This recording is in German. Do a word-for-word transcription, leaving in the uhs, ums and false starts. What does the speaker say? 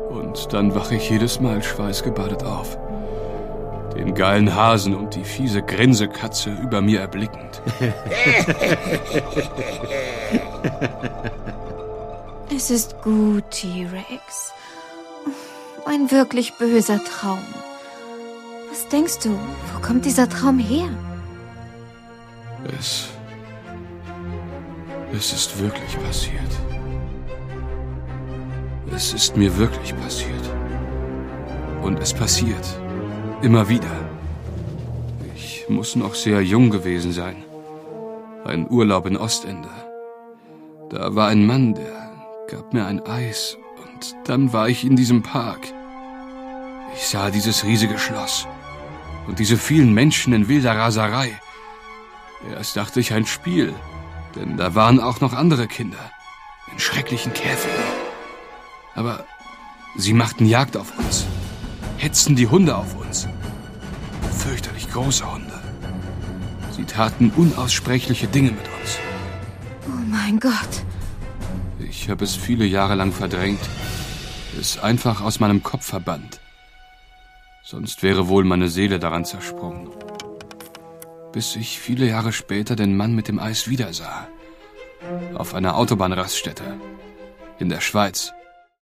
Und dann wache ich jedes Mal schweißgebadet auf. Den geilen Hasen und die fiese Grinsekatze über mir erblickend. Es ist gut, T-Rex. Ein wirklich böser Traum. Was denkst du, wo kommt dieser Traum her? Es... Es ist wirklich passiert. Es ist mir wirklich passiert. Und es passiert. Immer wieder. Ich muss noch sehr jung gewesen sein. Ein Urlaub in Ostende. Da war ein Mann, der gab mir ein Eis. Und dann war ich in diesem Park. Ich sah dieses riesige Schloss. Und diese vielen Menschen in wilder Raserei. Erst dachte ich ein Spiel. Denn da waren auch noch andere Kinder. In schrecklichen Käfigen. Aber sie machten Jagd auf uns. Hetzten die Hunde auf uns. Fürchterlich große Hunde. Sie taten unaussprechliche Dinge mit uns. Oh mein Gott. Ich habe es viele Jahre lang verdrängt. Es einfach aus meinem Kopf verbannt. Sonst wäre wohl meine Seele daran zersprungen. Bis ich viele Jahre später den Mann mit dem Eis wiedersah. Auf einer Autobahnraststätte. In der Schweiz.